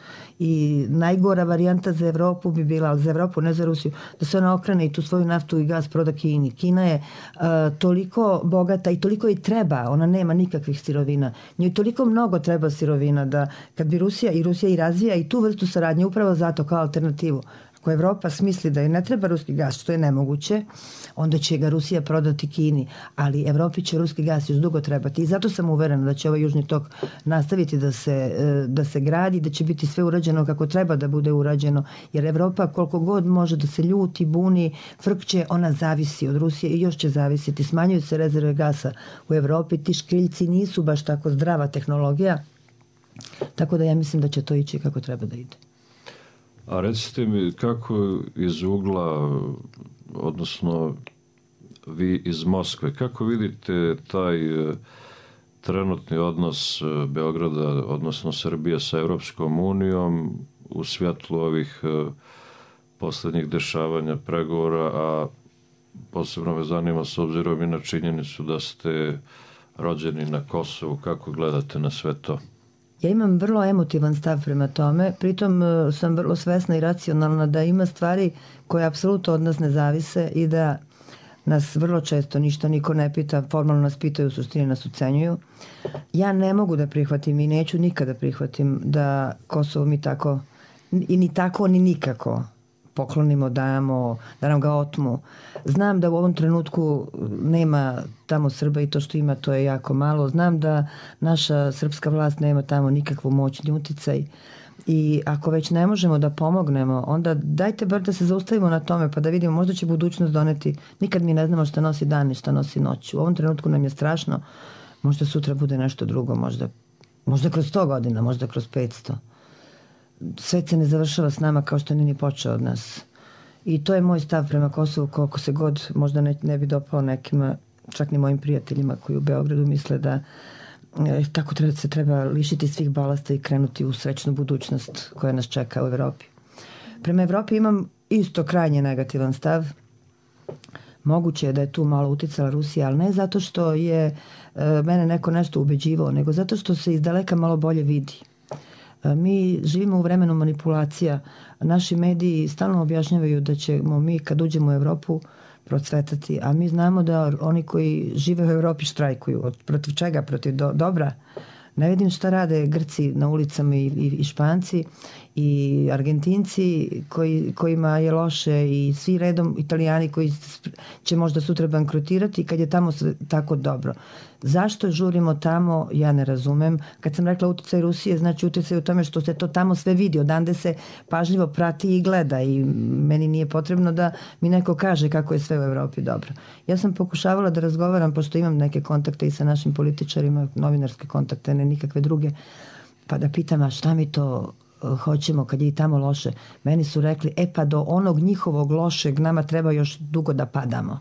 I najgora varijanta za Evropu bi bila, ali za Evropu, ne za Rusiju, da se ona okrene i tu svoju naftu i gas proda Kini. Kina je uh, toliko bogata i toliko i treba, ona nema nikakvih sirovina. Njoj toliko mnogo treba sirovina da kad bi Rusija i Rusija i razvija i tu vrstu saradnje upravo zato kao alternativu. Ako Evropa smisli da je ne treba ruski gas, što je nemoguće, onda će ga Rusija prodati Kini, ali Evropi će ruski gas još dugo trebati. I zato sam uverena da će ovaj južni tok nastaviti da se, da se gradi, da će biti sve urađeno kako treba da bude urađeno, jer Evropa koliko god može da se ljuti, buni, frkće, ona zavisi od Rusije i još će zavisiti. Smanjuju se rezerve gasa u Evropi, ti škriljci nisu baš tako zdrava tehnologija, tako da ja mislim da će to ići kako treba da ide. A recite mi kako iz ugla, odnosno vi iz Moskve, kako vidite taj trenutni odnos Beograda, odnosno Srbije sa Evropskom unijom u svjetlu ovih poslednjih dešavanja, pregovora, a posebno me zanima s obzirom i na činjenicu da ste rođeni na Kosovu, kako gledate na sve to? Ja imam vrlo emotivan stav prema tome, pritom sam vrlo svesna i racionalna da ima stvari koje apsolutno od nas ne zavise i da nas vrlo često ništa niko ne pita, formalno nas pitaju, u suštini nas ucenjuju. Ja ne mogu da prihvatim i neću nikada prihvatim da Kosovo mi tako, i ni tako ni nikako poklonimo, damo, da nam ga otmu. Znam da u ovom trenutku nema tamo Srba i to što ima to je jako malo. Znam da naša srpska vlast nema tamo nikakvu moć ni uticaj i ako već ne možemo da pomognemo, onda dajte bar da se zaustavimo na tome pa da vidimo, možda će budućnost doneti. Nikad mi ne znamo šta nosi dan i šta nosi noć. U ovom trenutku nam je strašno. Možda sutra bude nešto drugo, možda, možda kroz sto godina, možda kroz petsto. Svet se ne završava s nama kao što nije ni počeo od nas. I to je moj stav prema Kosovu, koliko se god možda ne, ne bi dopao nekima, čak ni mojim prijateljima koji u Beogradu misle da e, tako treba, se treba lišiti svih balasta i krenuti u srećnu budućnost koja nas čeka u Evropi. Prema Evropi imam isto krajnje negativan stav. Moguće je da je tu malo uticala Rusija, ali ne zato što je e, mene neko nešto ubeđivao, nego zato što se iz daleka malo bolje vidi. Mi živimo u vremenu manipulacija. Naši mediji stalno objašnjavaju da ćemo mi kad uđemo u Evropu procvetati, a mi znamo da oni koji žive u Evropi štrajkuju. Protiv čega? Protiv do, dobra. Ne vidim šta rade Grci na ulicama i, i, i Španci i Argentinci koji, kojima je loše i svi redom Italijani koji će možda sutra bankrotirati kad je tamo sve tako dobro. Zašto žurimo tamo, ja ne razumem. Kad sam rekla uticaj Rusije, znači uticaj u tome što se to tamo sve vidi, odande se pažljivo prati i gleda i meni nije potrebno da mi neko kaže kako je sve u Evropi dobro. Ja sam pokušavala da razgovaram, pošto imam neke kontakte i sa našim političarima, novinarske kontakte, ne nikakve druge, pa da pitam, a šta mi to hoćemo kad je i tamo loše. Meni su rekli, e pa do onog njihovog lošeg nama treba još dugo da padamo.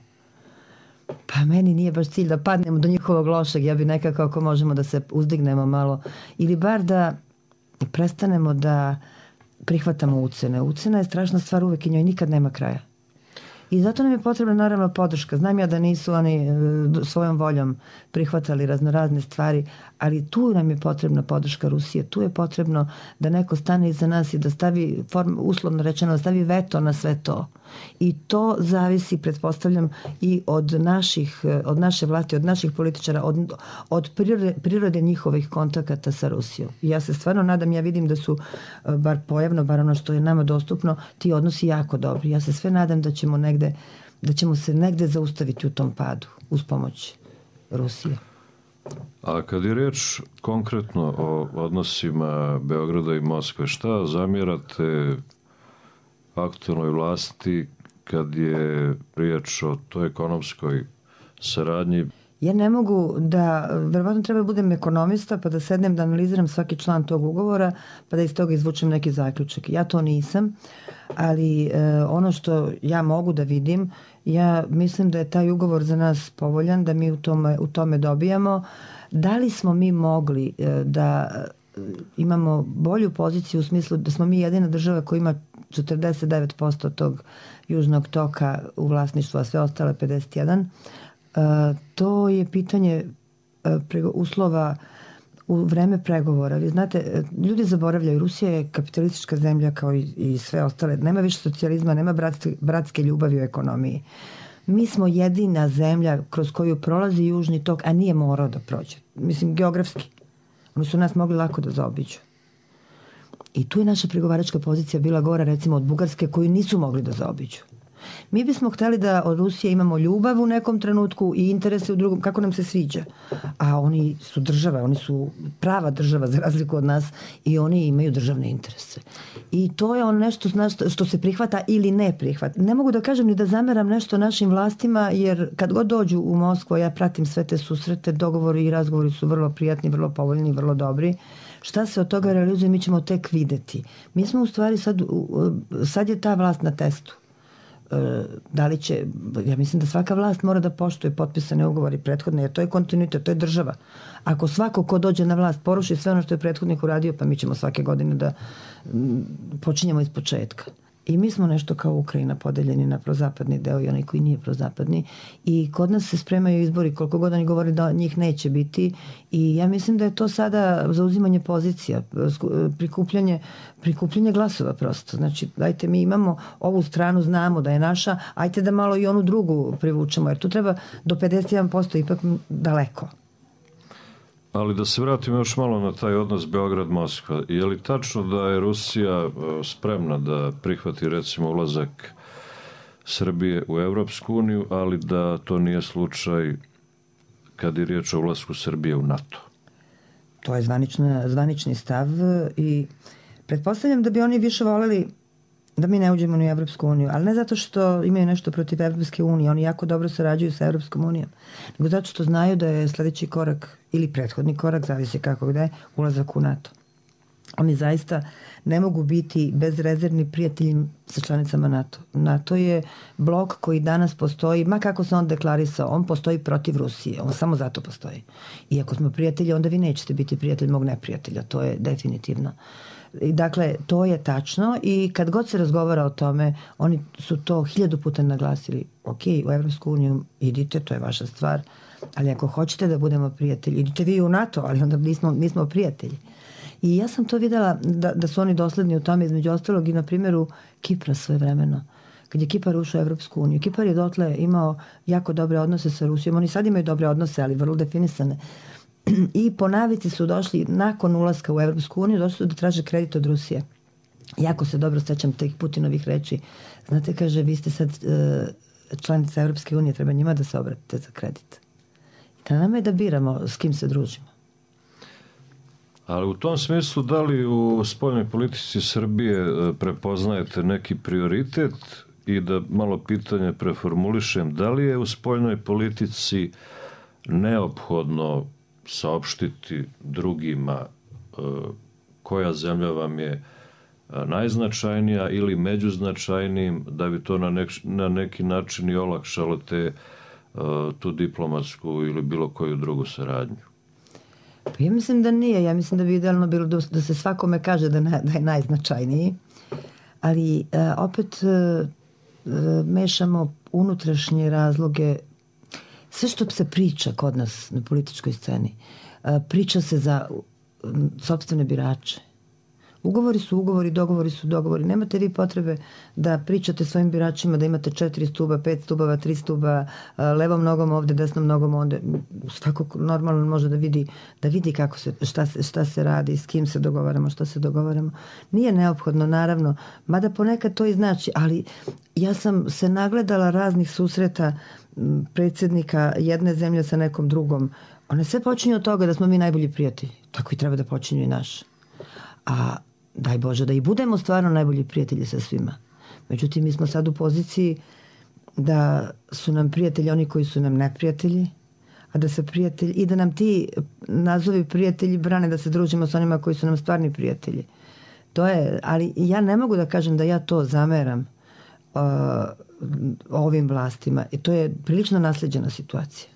Pa meni nije baš cilj da padnemo do njihovog lošeg, ja bi nekako ako možemo da se uzdignemo malo ili bar da prestanemo da prihvatamo ucene. Ucena je strašna stvar uvek i njoj nikad nema kraja. I zato nam je potrebna naravno podrška. Znam ja da nisu oni svojom voljom prihvatali raznorazne stvari, ali tu nam je potrebna podrška Rusije. Tu je potrebno da neko stane iza nas i da stavi, form, uslovno rečeno, da stavi veto na sve to. I to zavisi, pretpostavljam, i od naših, od naše vlasti, od naših političara, od, od prirode, prirode njihovih kontakata sa Rusijom. I ja se stvarno nadam, ja vidim da su, bar pojavno, bar ono što je nama dostupno, ti odnosi jako dobri. Ja se sve nadam da ćemo negde, da ćemo se negde zaustaviti u tom padu uz pomoć Rusije. A kad je reč konkretno o odnosima Beograda i Moskve, šta zamjerate aktualnoj vlasti kad je riječ o toj ekonomskoj saradnji? Ja ne mogu da, verovatno treba da budem ekonomista pa da sednem da analiziram svaki član tog ugovora pa da iz toga izvučem neki zaključak. Ja to nisam, ali e, ono što ja mogu da vidim, ja mislim da je taj ugovor za nas povoljan, da mi u tome, u tome dobijamo. Da li smo mi mogli e, da imamo bolju poziciju u smislu da smo mi jedina država koja ima četrdeset devet posto tog južnog toka u vlasništvu, a sve ostale pedeset jedan. Uh, to je pitanje uh, uslova u vreme pregovora. Vi znate, ljudi zaboravljaju, Rusija je kapitalistička zemlja kao i, i sve ostale. Nema više socijalizma, nema bratske, bratske ljubavi u ekonomiji. Mi smo jedina zemlja kroz koju prolazi južni tok, a nije morao da prođe. Mislim, geografski. Oni su nas mogli lako da zaobiđu. I tu je naša pregovaračka pozicija bila gora, recimo, od Bugarske, koju nisu mogli da zaobiđu. Mi bismo hteli da od Rusije imamo ljubav u nekom trenutku i interese u drugom, kako nam se sviđa. A oni su država, oni su prava država za razliku od nas i oni imaju državne interese. I to je ono nešto što se prihvata ili ne prihvata. Ne mogu da kažem ni da zameram nešto našim vlastima, jer kad god dođu u Moskvu, ja pratim sve te susrete, dogovori i razgovori su vrlo prijatni, vrlo povoljni, vrlo dobri. Šta se od toga realizuje, mi ćemo tek videti. Mi smo u stvari sad, sad je ta vlast na testu. Da li će, ja mislim da svaka vlast mora da poštuje potpisane ugovori prethodne, jer to je kontinuitet, to je država. Ako svako ko dođe na vlast poruši sve ono što je prethodnik uradio, pa mi ćemo svake godine da počinjemo iz početka. I mi smo nešto kao Ukrajina podeljeni na prozapadni deo i onaj koji nije prozapadni. I kod nas se spremaju izbori, koliko god oni govori da njih neće biti. I ja mislim da je to sada zauzimanje pozicija, prikupljanje, prikupljanje glasova prosto. Znači, dajte, mi imamo ovu stranu, znamo da je naša, ajte da malo i onu drugu privučemo, jer tu treba do pedeset jedan posto ipak daleko. Ali da se vratimo još malo na taj odnos Beograd-Moskva. Je li tačno da je Rusija spremna da prihvati recimo ulazak Srbije u Evropsku uniju, ali da to nije slučaj kad je riječ o ulasku Srbije u NATO? To je zvanična, zvanični stav i pretpostavljam da bi oni više voljeli da mi ne uđemo u Evropsku uniju, ali ne zato što imaju nešto protiv Evropske unije, oni jako dobro sarađuju sa Evropskom unijom, nego zato što znaju da je sljedeći korak ili prethodni korak, zavisi kako gde, ulazak u NATO. Oni zaista ne mogu biti bezrezervni prijatelji sa članicama NATO. NATO je blok koji danas postoji, ma kako se on deklarisao, on postoji protiv Rusije, on samo zato postoji. I ako smo prijatelji, onda vi nećete biti prijatelj mog neprijatelja, to je definitivno. I dakle, to je tačno i kad god se razgovara o tome, oni su to hiljadu puta naglasili. Ok, u Evropsku uniju idite, to je vaša stvar, ali ako hoćete da budemo prijatelji, idite vi u NATO, ali onda nismo, nismo prijatelji. I ja sam to videla da, da su oni dosledni u tome, između ostalog i na primjeru Kipra svojevremeno. Kad je Kipar ušao u Evropsku uniju, Kipar je dotle imao jako dobre odnose sa Rusijom, oni sad imaju dobre odnose, ali vrlo definisane. I po navici su došli nakon ulaska u Evropsku uniju, došli su da traže kredit od Rusije. Jako se dobro sećam tih Putinovih reči. Znate, kaže, vi ste sad uh, članica Evropske unije, treba njima da se obratite za kredit. I da nama je da biramo s kim se družimo. Ali u tom smislu, da li u spoljnoj politici Srbije prepoznajete neki prioritet i da malo pitanje preformulišem, da li je u spoljnoj politici neophodno saopštiti drugima koja zemlja vam je najznačajnija ili međuznačajnijim, da bi to na, nek, na neki način i olakšalo te, tu diplomatsku ili bilo koju drugu saradnju? Pa ja mislim da nije. Ja mislim da bi idealno bilo da, da se svakome kaže da, na, da je najznačajniji. Ali uh, opet uh, mešamo unutrašnje razloge. Sve što se priča kod nas na političkoj sceni, uh, priča se za um, sopstvene birače. Ugovori su ugovori, dogovori su dogovori. Nemate vi potrebe da pričate svojim biračima da imate četiri stuba, pet stubova, tri stuba, levom nogom ovde, desnom nogom ovde. Svako normalno može da vidi, da vidi kako se, šta, se, šta se radi, s kim se dogovaramo, šta se dogovaramo. Nije neophodno, naravno, mada ponekad to i znači, ali ja sam se nagledala raznih susreta predsjednika jedne zemlje sa nekom drugom. One sve počinju od toga da smo mi najbolji prijatelji. Tako i treba da počinju i naš. A daj Bože da i budemo stvarno najbolji prijatelji sa svima. Međutim, mi smo sad u poziciji da su nam prijatelji oni koji su nam neprijatelji, a da se prijatelji, i da nam ti nazovi prijatelji brane da se družimo sa onima koji su nam stvarni prijatelji. To je, ali ja ne mogu da kažem da ja to zameram uh, ovim vlastima. I to je prilično nasleđena situacija.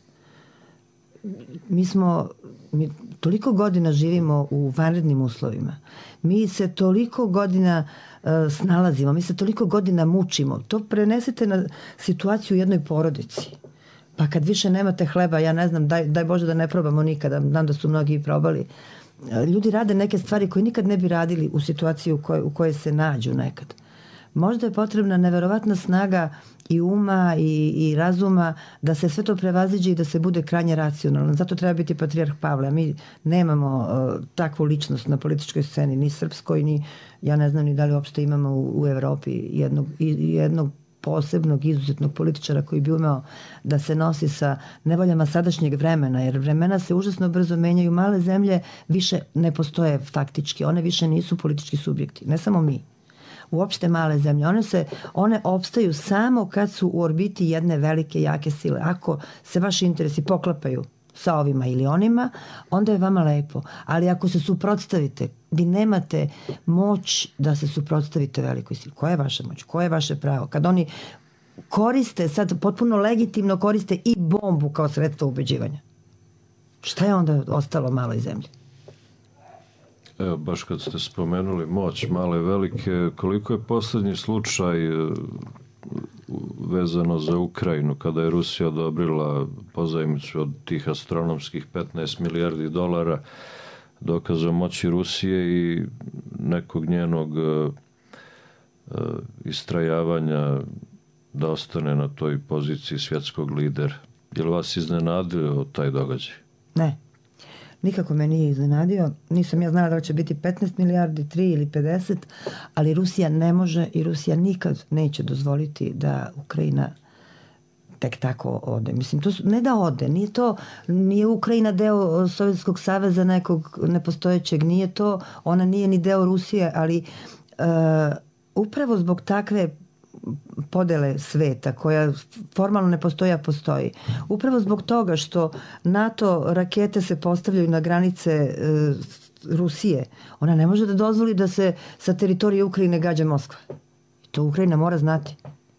Mi smo, mi toliko godina živimo u vanrednim uslovima. Mi se toliko godina uh, snalazimo, mi se toliko godina mučimo. To prenesete na situaciju u jednoj porodici. Pa kad više nemate hleba, ja ne znam, daj, daj Bože da ne probamo nikada, znam da su mnogi probali. Ljudi rade neke stvari koje nikad ne bi radili u situaciji u kojoj, u kojoj se nađu nekad. Možda je potrebna neverovatna snaga i uma i, i razuma da se sve to prevaziđe i da se bude krajnje racionalno. Zato treba biti patrijarh Pavle. A mi nemamo uh, takvu ličnost na političkoj sceni, ni srpskoj, ni, ja ne znam ni da li uopšte imamo u, u Evropi jednog, jednog posebnog, izuzetnog političara koji bi umeo da se nosi sa nevoljama sadašnjeg vremena, jer vremena se užasno brzo menjaju. Male zemlje više ne postoje faktički, one više nisu politički subjekti, ne samo mi. Uopšte male zemlje, one se, one opstaju samo kad su u orbiti jedne velike, jake sile. Ako se vaši interesi poklapaju sa ovima ili onima, onda je vama lepo. Ali ako se suprotstavite, vi nemate moć da se suprotstavite velikoj sili. Koja je vaša moć? Koje je vaše pravo? Kad oni koriste, sad potpuno legitimno koriste i bombu kao sredstvo ubeđivanja. Šta je onda ostalo maloj zemlji? Evo, baš kad ste spomenuli moć male velike, koliko je posljednji slučaj vezano za Ukrajinu, kada je Rusija odobrila pozajmicu od tih astronomskih petnaest milijardi dolara, dokazom moći Rusije i nekog njenog uh, uh, istrajavanja da ostane na toj poziciji svjetskog lidera. Je li vas iznenadio taj događaj? Ne. Nikako me nije iznenadio. Nisam ja znala da će biti petnaest milijardi, tri ili pedeset, ali Rusija ne može i Rusija nikad neće dozvoliti da Ukrajina tek tako ode. Mislim, to su, ne da ode, nije to, nije Ukrajina deo Sovjetskog saveza nekog nepostojećeg, nije to, ona nije ni deo Rusije, ali uh, upravo zbog takve podele sveta koja formalno ne postoji, a postoji. Upravo zbog toga što NATO rakete se postavljaju na granice e, Rusije, ona ne može da dozvoli da se sa teritorije Ukrajine gađa Moskva. To Ukrajina mora znati.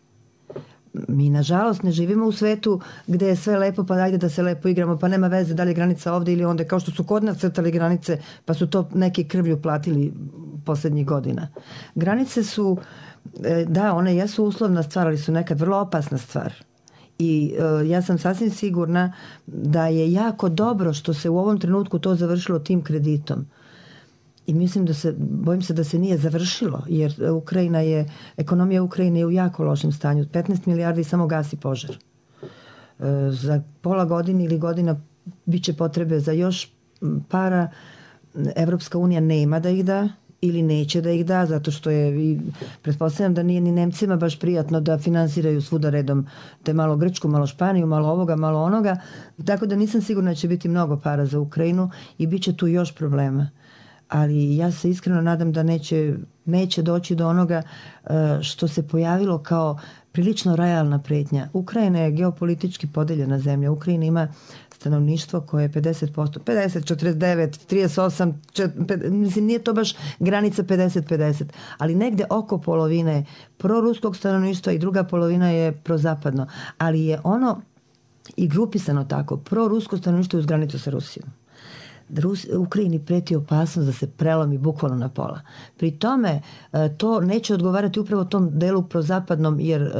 Mi, nažalost, ne živimo u svetu gde je sve lepo, pa ajde da se lepo igramo, pa nema veze da li je granica ovde ili onda, kao što su kod nas crtali granice, pa su to neki krvlju platili poslednjih godina. Granice su, da, one jesu uslovna stvar, ali su nekad vrlo opasna stvar. I uh, ja sam sasvim sigurna da je jako dobro što se u ovom trenutku to završilo tim kreditom. I mislim da se, bojim se da se nije završilo, jer Ukrajina je, ekonomija Ukrajine je u jako lošem stanju. petnaest milijardi samo gasi požar. Uh, za pola godine ili godina bit će potrebe za još para. Evropska unija nema da ih da ili neće da ih da, zato što je, i pretpostavljam da nije ni Nemcima baš prijatno da finansiraju svuda redom, te malo Grčku, malo Španiju, malo ovoga, malo onoga, tako da nisam sigurna da će biti mnogo para za Ukrajinu i bit će tu još problema. Ali ja se iskreno nadam da neće, neće doći do onoga što se pojavilo kao prilično realna pretnja. Ukrajina je geopolitički podeljena zemlja. Ukrajina ima stanovništvo koje je pedeset posto, pedeset, četrdeset devet, trideset osam, četrdeset, mislim, nije to baš granica pedeset pedeset, ali negde oko polovine proruskog stanovništva i druga polovina je prozapadno. Ali je ono i grupisano tako, prorusko stanovništvo uz granicu sa Rusijom. Rus, Ukrajini preti opasnost da se prelomi bukvalno na pola. Pri tome to neće odgovarati upravo tom delu prozapadnom, jer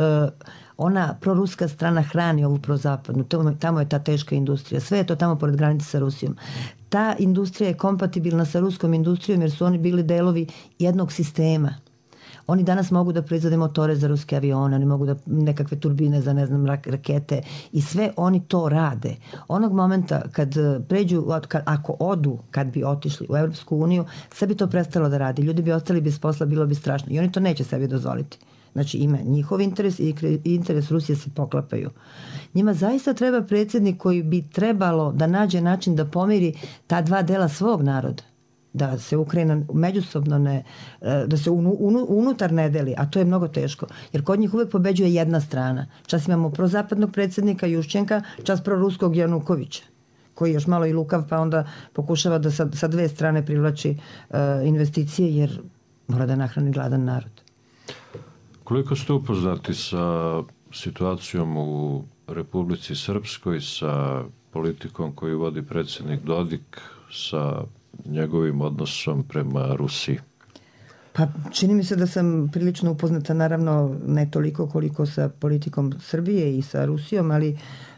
ona proruska strana hrani ovu prozapadnu. Tamo je ta teška industrija. Sve je to tamo pored granice sa Rusijom. Ta industrija je kompatibilna sa ruskom industrijom jer su oni bili delovi jednog sistema. Oni danas mogu da proizvode motore za ruske avione, oni mogu da nekakve turbine za, ne znam, rakete i sve oni to rade. Onog momenta kad pređu, kad, ako odu, kad bi otišli u Evropsku uniju, sve bi to prestalo da radi. Ljudi bi ostali bez posla, bilo bi strašno. I oni to neće sebi dozvoliti. Znači, ima njihov interes i interes Rusije se poklapaju. Njima zaista treba predsjednik koji bi trebalo da nađe način da pomiri ta dva dela svog naroda. Da se Ukrajina međusobno ne, da se unutar ne deli, a to je mnogo teško. Jer kod njih uvek pobeđuje jedna strana. Čas imamo prozapadnog predsjednika Juščenka, čas proruskog Janukovića, koji je još malo i lukav, pa onda pokušava da sa, sa dve strane privlači uh, investicije, jer mora da nahrani gladan narod. Koliko ste upoznati sa situacijom u Republici Srpskoj, sa politikom koju vodi predsjednik Dodik, sa njegovim odnosom prema Rusiji? Pa čini mi se da sam prilično upoznata, naravno ne toliko koliko sa politikom Srbije i sa Rusijom, ali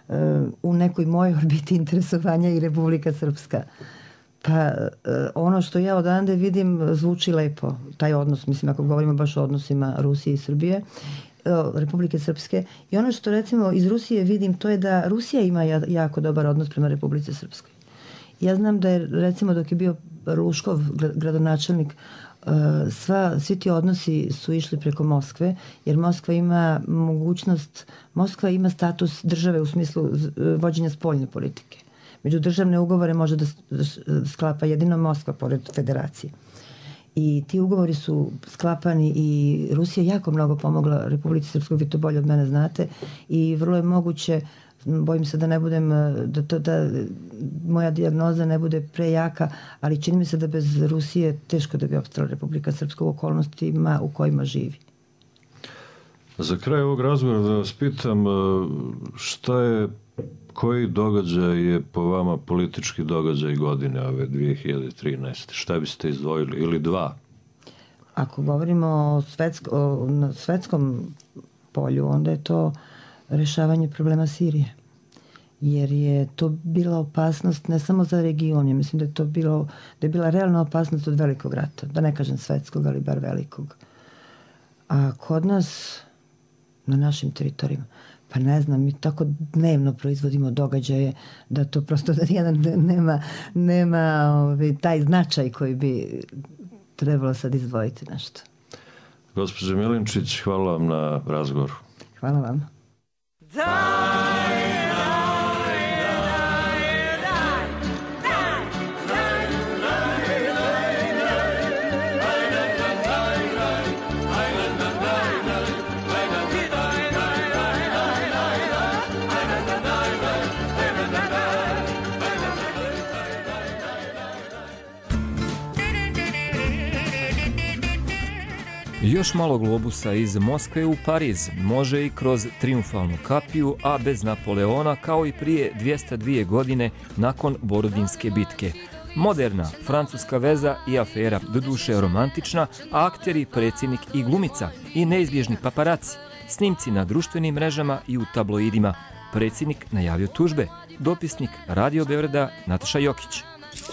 u nekoj mojoj orbiti interesovanja i Republika Srpska. Pa ono što ja odande vidim zvuči lepo, taj odnos, mislim ako govorimo baš o odnosima Rusije i Srbije, Republike Srpske. I ono što recimo iz Rusije vidim, to je da Rusija ima jako dobar odnos prema Republici Srpskoj. Ja znam da je recimo dok je bio Ruškov gradonačelnik, sva, svi ti odnosi su išli preko Moskve, jer Moskva ima mogućnost, Moskva ima status države u smislu vođenja spoljne politike. Međudržavne ugovore može da sklapa jedino Moskva pored federacije. I ti ugovori su sklapani i Rusija jako mnogo pomogla Republici Srpskoj, vi to bolje od mene znate, i vrlo je moguće, bojim se da ne budem, da, to, da moja dijagnoza ne bude prejaka, ali čini mi se da bez Rusije teško da bi opstala Republika Srpska u okolnostima u kojima živi. Za kraj ovog razgovora da vas pitam šta je, koji događaj je po vama politički događaj godine ove dvije hiljade trinaeste? Šta biste izdvojili? Ili dva? Ako govorimo o, svetsko, o na svetskom polju, onda je to rešavanje problema Sirije. Jer je to bila opasnost ne samo za region, ja mislim da je to bilo, da je bila realna opasnost od velikog rata. Da ne kažem svetskog, ali bar velikog. A kod nas, na našim teritorijama, pa ne znam, mi tako dnevno proizvodimo događaje da to prosto da jedan nema, nema ovaj, taj značaj koji bi trebalo sad izdvojiti nešto. Gospođa Milinčić, hvala vam na razgovoru. Hvala vam. Još malo globusa iz Moskve u Pariz može i kroz triumfalnu kapiju, a bez Napoleona kao i prije dvjesto dvije godine nakon Borodinske bitke. Moderna francuska veza i afera, doduše romantična, a akteri predsjednik i glumica i neizbježni paparaci, snimci na društvenim mrežama i u tabloidima. Predsjednik najavio tužbe, dopisnik Radio Beograda Nataša Jokić.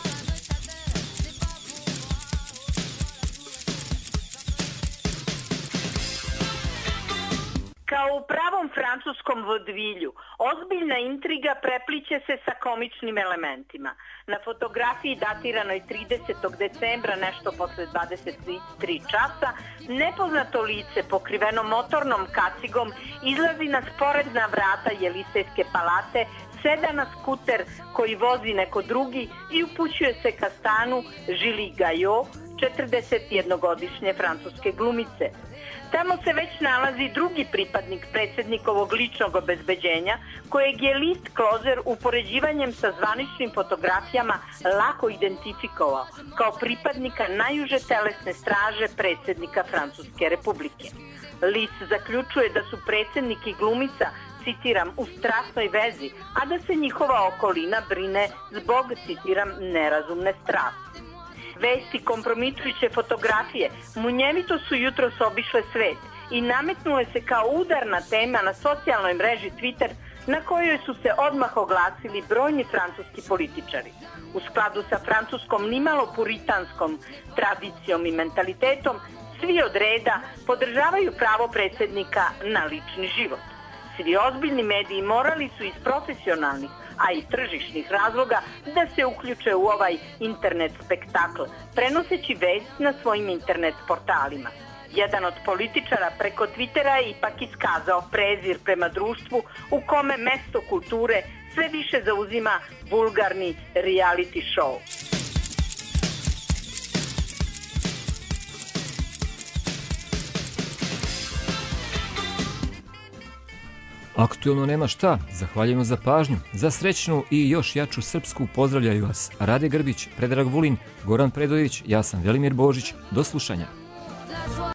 Kao u pravom francuskom vodvilju, ozbiljna intriga prepliće se sa komičnim elementima. Na fotografiji datiranoj tridesetog decembra, nešto posle dvadeset tri časa, nepoznato lice pokriveno motornom kacigom izlazi na sporedna vrata Jelisejske palate, seda na skuter koji vozi neko drugi i upućuje se ka stanu Žili Gajo, četrdesetjednogodišnje francuske glumice. Tamo se već nalazi drugi pripadnik predsjednikovog ličnog obezbeđenja, kojeg je list Closer upoređivanjem sa zvaničnim fotografijama lako identifikovao kao pripadnika najuže telesne straže predsjednika Francuske republike. List zaključuje da su predsjednik i glumica, citiram, u strasnoj vezi, a da se njihova okolina brine zbog, citiram, nerazumne strasti. Vesti kompromitujuće fotografije munjevito su jutros obišle svet i nametnule se kao udarna tema na socijalnoj mreži Twitter, na kojoj su se odmah oglasili brojni francuski političari. U skladu sa francuskom nimalo puritanskom tradicijom i mentalitetom, svi od reda podržavaju pravo predsjednika na lični život. Svi ozbiljni mediji morali su iz profesionalnih, a i tržišnih razloga da se uključe u ovaj internet spektakl, prenoseći vest na svojim internet portalima. Jedan od političara preko Twittera je ipak iskazao prezir prema društvu u kome mesto kulture sve više zauzima vulgarni reality show. Aktuelno nema šta, zahvaljujemo za pažnju, za srećnu i još jaču srpsku pozdravljaju vas Rade Grbić, Predrag Vulin, Goran Predojević, ja sam Velimir Božić, do slušanja.